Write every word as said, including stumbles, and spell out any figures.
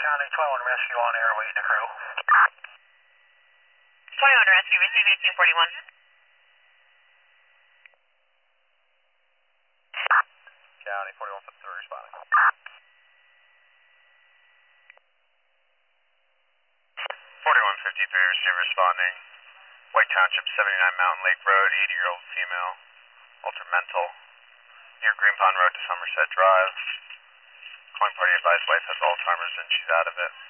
County, twenty-one Rescue on air, lead the crew. twenty-one Rescue, receive eighteen forty-one. County, forty-one fifty-three responding. forty-one fifty-three, receive responding. White Township, seventy-nine Mountain Lake Road, eighty-year-old female, altered mental, near Green Pond Road to Somerset Drive. Calling party advised wife has Alzheimer's and she's out of it.